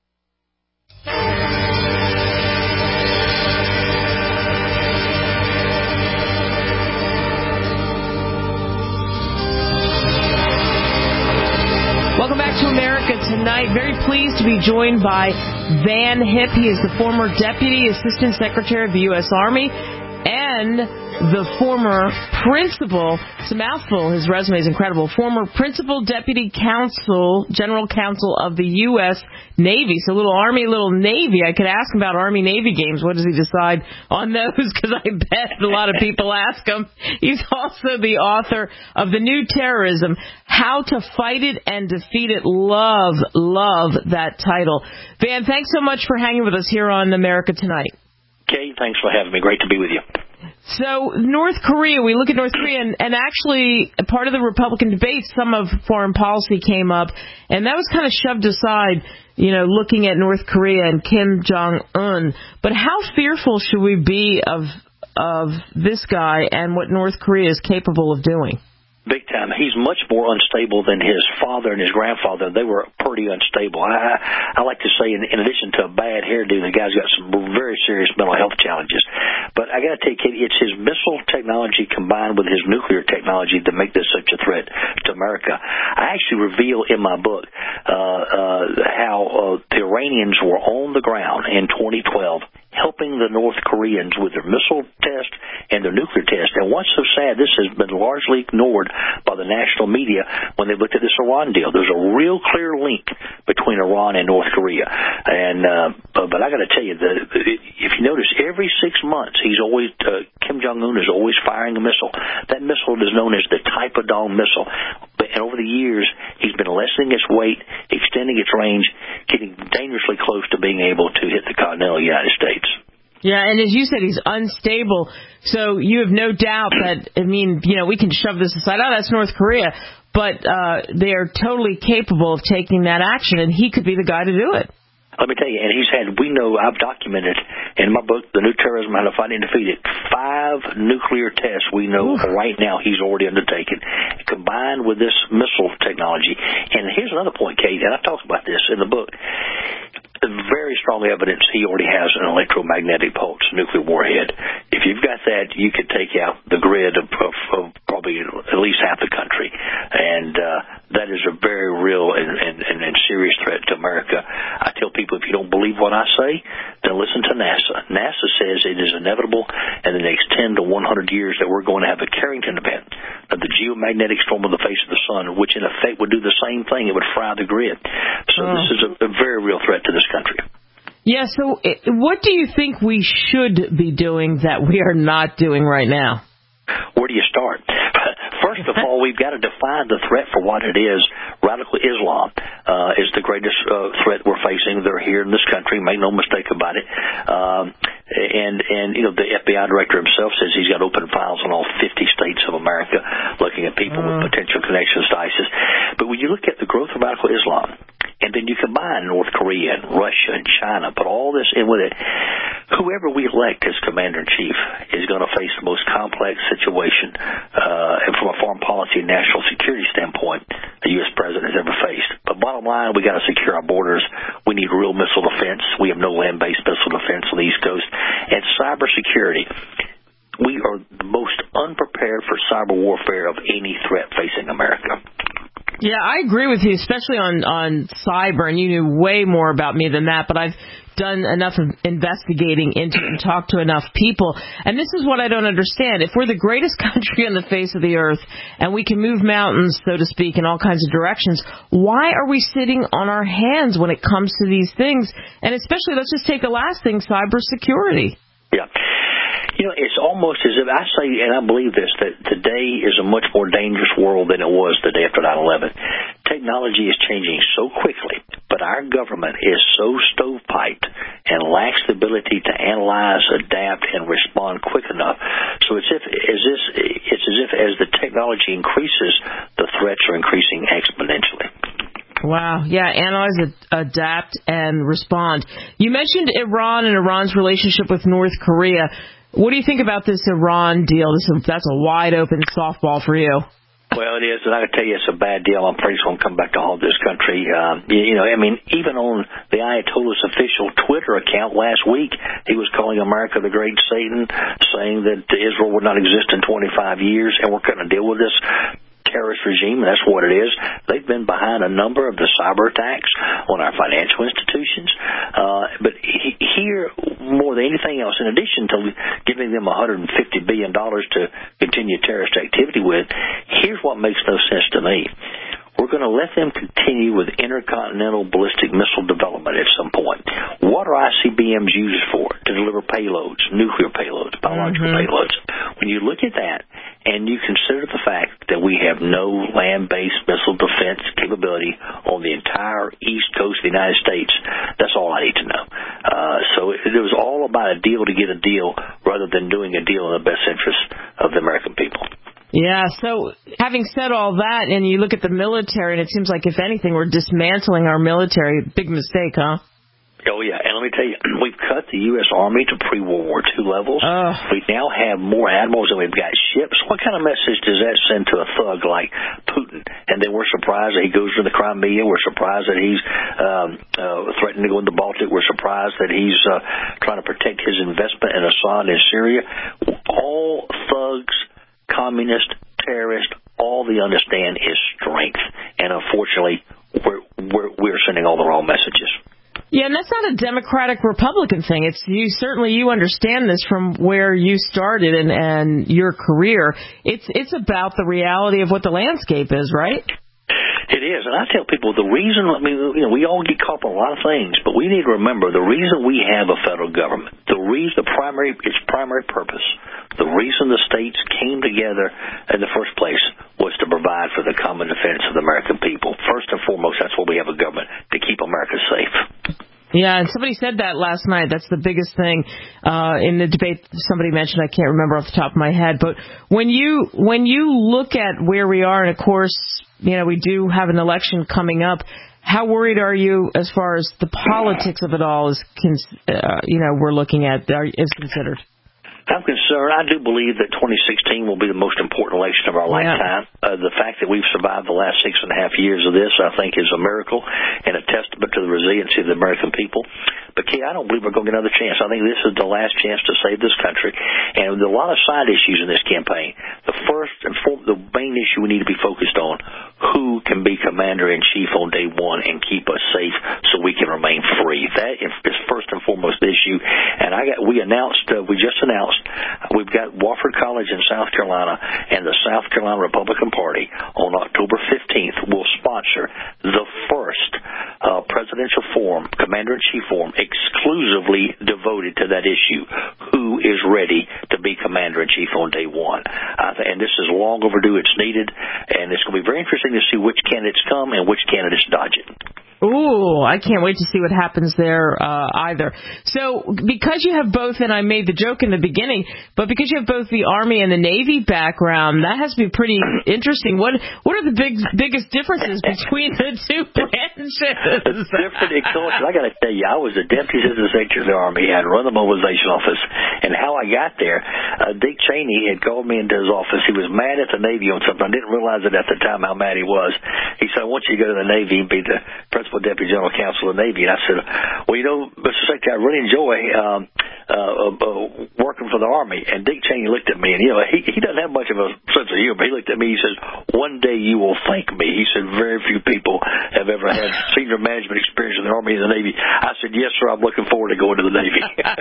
Welcome back to America Tonight. Very pleased to be joined by Van Hipp. He is the former Deputy Assistant Secretary of the U S Army and the former principal, it's a mouthful, his resume is incredible, former principal deputy counsel, general counsel of the U S Navy. So a little Army, a little Navy. I could ask him about Army-Navy games. What does he decide on those? Because I bet a lot of people ask him. He's also the author of The New Terrorism, How to Fight It and Defeat It. Love, love that title. Van, thanks so much for hanging with us here on America Tonight. Kay, thanks for having me. Great to be with you. So North Korea, we look at North Korea, and, and actually part of the Republican debate, some of foreign policy came up, and that was kind of shoved aside, you know, looking at North Korea and Kim Jong-un. But how fearful should we be of of this guy and what North Korea is capable of doing? Big time. He's much more unstable than his father and his grandfather. They were pretty unstable. I I like to say, in, in addition to a bad hairdo, the guy's got some very serious mental health challenges. But I got to tell you, Katie, it's his missile technology combined with his nuclear technology that make this such a threat to America. I actually reveal in my book uh, uh, how uh, the Iranians were on the ground in twenty twelve helping the North Koreans with their missile test and their nuclear test. And what's so sad, this has been largely ignored by the national media when they looked at this Iran deal. There's a real clear link between Iran and North Korea. And uh, but, but I got to tell you, the, if you notice, every six months, he's always uh, Kim Jong-un is always firing a missile. That missile is known as the Taepodong missile. But, and over the years, he's been lessening its weight, extending its range, getting dangerously close to being able to hit the continental United States. Yeah, and as you said, he's unstable. So you have no doubt that, I mean, you know, we can shove this aside. Oh, that's North Korea. But uh, they are totally capable of taking that action, and he could be the guy to do it. Let me tell you, and he's had, we know, I've documented in my book, The New Terrorism, How to Fight and Defeat It, five nuclear tests we know Oof. right now he's already undertaken, combined with this missile technology. And here's another point, Kate, and I talked about this in the book. Very strong evidence he already has an electromagnetic pulse nuclear warhead. If you've got that, you could take out the grid of, of, of probably at least half the country. And uh, that is a very real and, and, and serious threat to America. I tell people, if you don't believe what I say, then listen to NASA. NASA says it is inevitable in the next ten to one hundred years that we're going to have a Carrington event of the geomagnetic storm of the face of the sun, which in effect would do the same thing. It would fry the grid. So oh. this is a, a very real threat to this country. Yeah, so what do you think we should be doing that we are not doing right now? Where do you start? First of all, we've got to define the threat for what it is. Radical Islam uh, is the greatest uh, threat we're facing. They're here in this country. Make no mistake about it. Um, and, and you know, the F B I director himself says he's got open files in all fifty states of America looking at people uh. with potential connections to ISIS. But when you look at the growth of radical Islam, and then you combine North Korea and Russia and China, put all this in with it, whoever we elect as commander-in-chief is going to face the most complex situation uh, and from a foreign policy and national security standpoint a U S president has ever faced. But bottom line, we got to secure our borders. We need real missile defense. We have no land-based missile defense on the East Coast. And cybersecurity. We are the most unprepared for cyber warfare of any threat facing America. Yeah, I agree with you, especially on, on cyber, and you knew way more about me than that, but I've done enough of investigating into it and talked to enough people. And this is what I don't understand. If we're the greatest country on the face of the earth and we can move mountains, so to speak, in all kinds of directions, why are we sitting on our hands when it comes to these things? And especially, let's just take the last thing, cybersecurity. Yeah. You know, it's almost as if I say, and I believe this, that today is a much more dangerous world than it was the day after nine eleven. Technology is changing so quickly, but our government is so stovepiped and lacks the ability to analyze, adapt, and respond quick enough. So it's if, as this, it's as if as the technology increases, the threats are increasing exponentially. Wow. Yeah, analyze, adapt, and respond. You mentioned Iran and Iran's relationship with North Korea. What do you think about this Iran deal? This is, that's a wide-open softball for you. Well, it is, and I can tell you it's a bad deal. I'm afraid it's going to come back to haunt this country. Um, you, you know, I mean, even on the Ayatollah's official Twitter account last week, he was calling America the Great Satan, saying that Israel would not exist in twenty-five years, and we're going to deal with this terrorist regime, and that's what it is. They've been behind a number of the cyber attacks on our financial institutions. Uh, but he, here, more than anything else, in addition to giving them one hundred fifty billion dollars to continue terrorist activity with, here's what makes no sense to me. We're going to let them continue with intercontinental ballistic missile development at some point. What are I C B Ms used for? To deliver payloads, nuclear payloads, biological mm-hmm. payloads. When you look at that and you consider the fact that we have no land-based missile defense capability on the entire east coast of the United States, that's all I need to know. Uh, so it, it was all about a deal to get a deal rather than doing a deal in the best interest of the American people. Yeah, so having said all that, and you look at the military, and it seems like, if anything, we're dismantling our military. Big mistake, huh? Oh, yeah, and let me tell you, we've cut the U S Army to pre-World War Two levels. Uh, we now have more admirals than we've got ships. What kind of message does that send to a thug like Putin? And then we're surprised that he goes to the Crimea. We're surprised that he's um, uh, threatening to go in the Baltic. We're surprised that he's uh, trying to protect his investment in Assad in Syria. All thugs, communist, terrorist, all they understand is strength. And unfortunately, we're, we're, we're sending all the wrong messages. Yeah, and that's not a Democratic-Republican thing. It's you certainly you understand this from where you started and, and your career. It's it's about the reality of what the landscape is, right? It is, and I tell people the reason, I mean, you know, we all get caught up on a lot of things, but we need to remember the reason we have a federal government, the reason, the primary, its primary purpose, the reason the states came together in the first place was to provide for the common defense of the American people. First and foremost, that's why we have a government, to keep America safe. Yeah, and somebody said that last night. That's the biggest thing uh, in the debate. Somebody mentioned, I can't remember off the top of my head, but when you when you look at where we are, and of course, you know, we do have an election coming up. How worried are you as far as the politics of it all is, uh, you know, we're looking at is considered? I'm concerned. I do believe that twenty sixteen will be the most important election of our yeah. lifetime. Uh, the fact that we've survived the last six and a half years of this, I think, is a miracle and a testament to the resiliency of the American people. But, Kay, I don't believe we're going to get another chance. I think this is the last chance to save this country. And there's a lot of side issues in this campaign. The first and foremost, the main issue we need to be focused on, who can be commander-in-chief on day one and keep us safe so we can remain free. That is first and foremost the issue. And I got, we announced, uh, we just announced, we've got Wofford College in South Carolina and the South Carolina Republican Party on October fifteenth will sponsor the first uh, presidential forum, commander-in-chief forum, exclusively devoted to that issue. Who is ready to be commander-in-chief on day one? Uh, and this is long overdue. It's needed. And it's going to be very interesting to see which candidates come and which candidates dodge it. Ooh, I can't wait to see what happens there uh, either. So because you have both, and I made the joke in the beginning, but because you have both the Army and the Navy background, that has to be pretty interesting. What what are the big biggest differences between the two branches? It's different in culture. I got to tell you, I was a deputy assistant secretary of the Army and run the mobilization office. And how I got there, uh, Dick Cheney had called me into his office. He was mad at the Navy on something. I didn't realize it at the time how mad he was. He said, I want you to go to the Navy and be the Principal Deputy General Counsel of the Navy. And I said, well, you know, Mister Secretary, I really enjoy um, uh, uh, working for the Army. And Dick Cheney looked at me, and, you know, he, he doesn't have much of a sense of humor. He looked at me, he says, one day you will thank me. He said, very few people have ever had senior management experience in the Army and the Navy. I said, yes, sir, I'm looking forward to going to the Navy.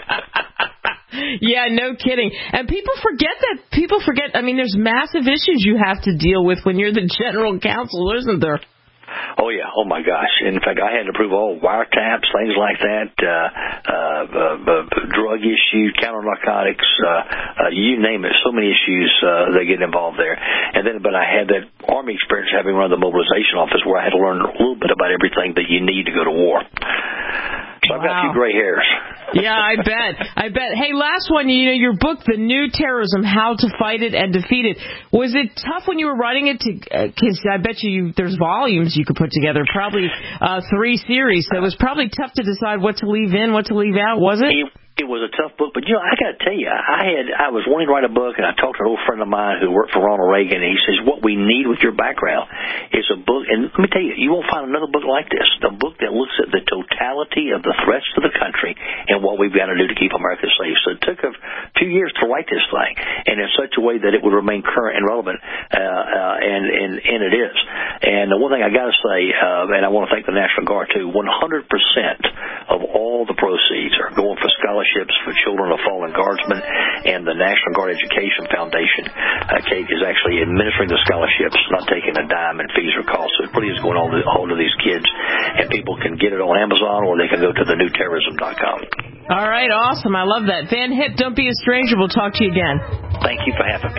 Yeah, no kidding. And people forget that. People forget, I mean, there's massive issues you have to deal with when you're the general counsel, isn't there? Oh, yeah. Oh, my gosh. In fact, I had to approve all wiretaps, things like that, uh, uh, uh, drug issues, counter narcotics, uh, uh, you name it. So many issues uh, that get involved there. And then, but I had that Army experience having run the mobilization office where I had to learn a little bit about everything that you need to go to war. So I've wow. got a few gray hairs. Yeah, I bet. I bet. Hey, last one, you know, your book, The New Terrorism, How to Fight It and Defeat It. Was it tough when you were writing it? Because uh, I bet you there's volumes you could put together, probably uh, three series. So it was probably tough to decide what to leave in, what to leave out, was it? it It was a tough book, but you know, I got to tell you, I had I was wanting to write a book, and I talked to an old friend of mine who worked for Ronald Reagan, and he says, what we need with your background is a book, and let me tell you, you won't find another book like this, the book that looks at the totality of the threats to the country and what we've got to do to keep America safe. So it took a few years to write this thing, and in such a way that it would remain current and relevant, uh, uh, and, and, and it is. And the one thing I got to say, uh, and I want to thank the National Guard too, one hundred percent of all the proceeds are going for scholarships for children of fallen guardsmen, and the National Guard Education Foundation, uh, Kate, is actually administering the scholarships, not taking a dime in fees or costs. So it really is going on to, on to these kids, and people can get it on Amazon, or they can go to the new terrorism dot com. All right, awesome. I love that. Van Hitt, don't be a stranger. We'll talk to you again. Thank you for having me.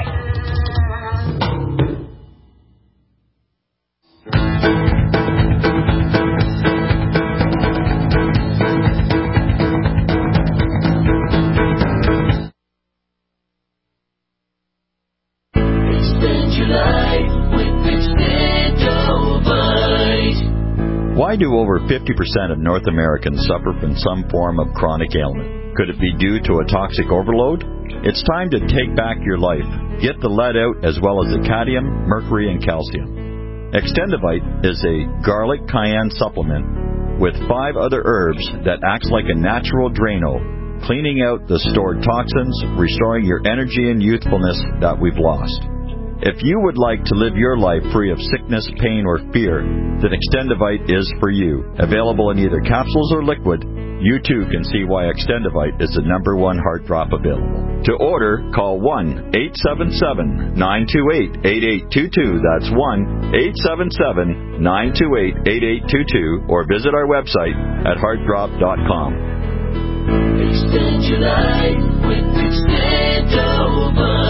Why do over fifty percent of North Americans suffer from some form of chronic ailment? Could it be due to a toxic overload? It's time to take back your life. Get the lead out as well as the cadmium, mercury, and calcium. Extendivite is a garlic cayenne supplement with five other herbs that acts like a natural Drano, cleaning out the stored toxins, restoring your energy and youthfulness that we've lost. If you would like to live your life free of sickness, pain, or fear, then Extendivite is for you. Available in either capsules or liquid, you too can see why Extendivite is the number one heart drop available. To order, call one eight seven seven, nine two eight, eight eight two two. That's one eight seven seven, nine two eight, eight eight two two, or visit our website at heart drop dot com. Extend your life with Extendivite.